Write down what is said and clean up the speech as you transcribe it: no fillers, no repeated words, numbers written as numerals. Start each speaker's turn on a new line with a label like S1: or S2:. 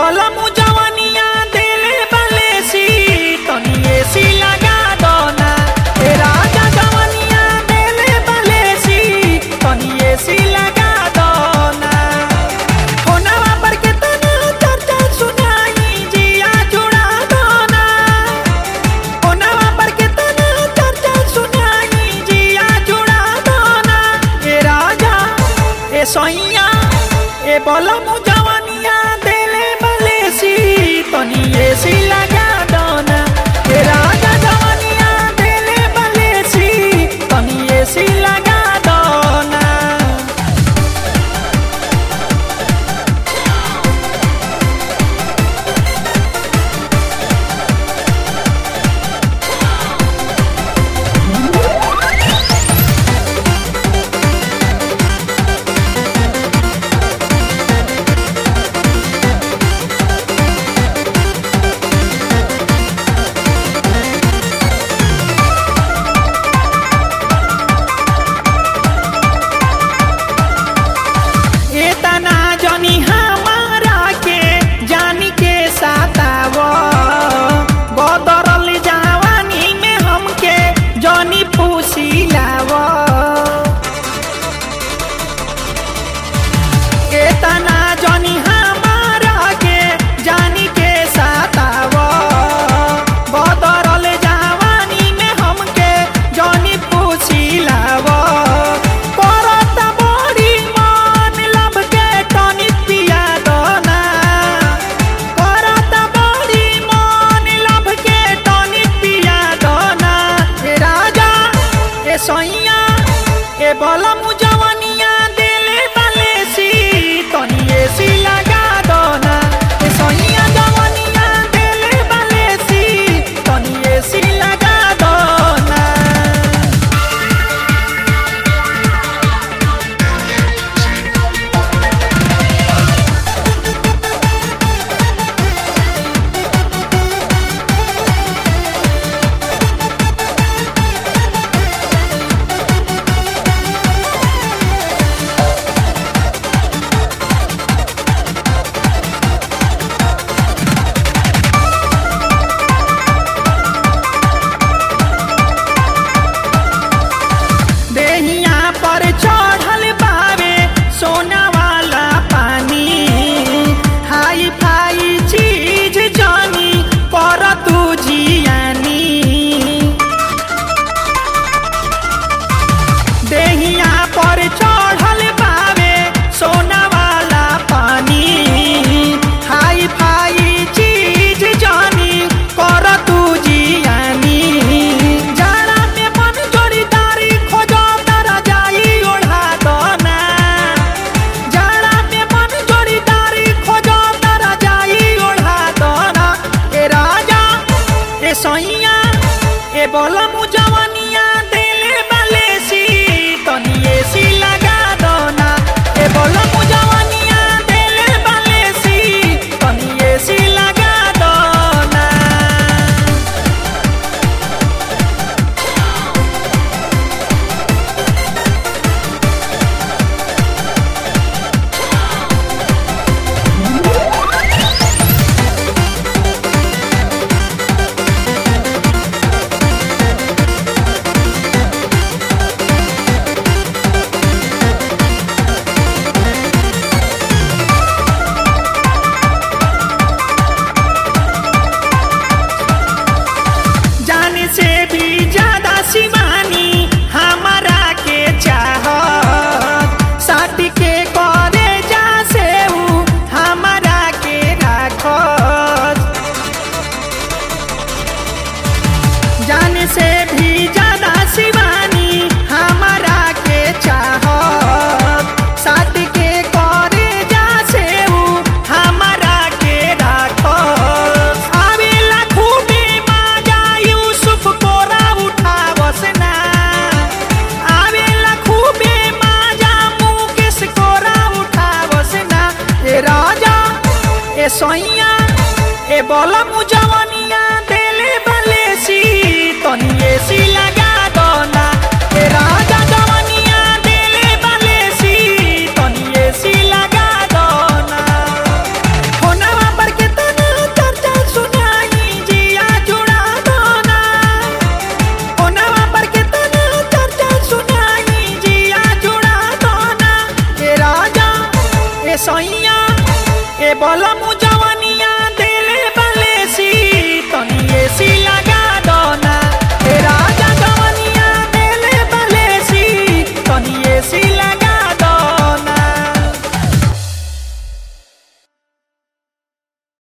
S1: बोला मुजवनिया दिले बलेसी तनी एसी लगा दो ना। ए राजा जवनिया दिले बलेसी तनी एसी लगा दो ना। फोनवा पर के तना चर्चा सुनाई जिया जुड़ा दो ना। फोनवा पर के तना चर्चा सुनाई जिया जुड़ा दो ना। ए राजा ए सोइया ए बोला मुजवनिया दिले बलेसी तनी एसी लगा दो ना। ए राजा जवनिया दिले बलेसी तनी एसी लगा दो ना। एतना जनी हमारा के जानी के साताव बदरल जवानी में हमके जनी फुसिलाव। एतना जनी हमारा के जानी के साताव बदरल जवानी में हमके जनी फुसिलाव। करता बड़ी मन लब के टनिक पिया दो ना। करता बड़ी मन लब के टनिक पिया दो ना। ए राजा ए सोइया ए बोला मुजवनिया दिले बलेसी तनी एसी लगा दो ना। ए सोइया जवनिया दिले बलेसी तनी एसी लगा दो ना। देहिया पर चढ़ल बावे सोना वाला पानी हाई फाई चीज जानी पर तू जियानी। देहिया पर चढ़ल बावे सोना वाला पानी हाई फाई चीज जानी कर तू जियानी। जाड़ा में मन जोड़ीदारी खोजो तारा जाई ओढ़ा दो ना। जाड़ा में मन जोड़ीदारी खोजो तारा जाई ओढ़ा दो ना। ए राजा ए सोइया ए बोला मुजवनिया दिले बलेसी तनी एसी लगा दो ना। ए बोला मुजवनिया दिले बलेसी तनी एसी लगा दो ना। जाने से भी ज्यादा शिवानी हमारा के चाहत साथी के करे जा से ऊ हमारा के राखत। जाने से भी ज्यादा शिवानी हमारा के चाहत साथी के करे जा से ऊ हमारा के राखत। आवेला खूबे माजा यूसुफ कोरा उठावस ना। आवेला खूबे माजा मुकेश कोरा उठावस ना। ए राजा ए सोइया ए बोला मुजवनिया दिले बलेसी तनी एसी लगा दो ना। ए राजा जवनिया दिले बलेसी तनी एसी लगा दो ना। फोनवा पर के सैया ए बलम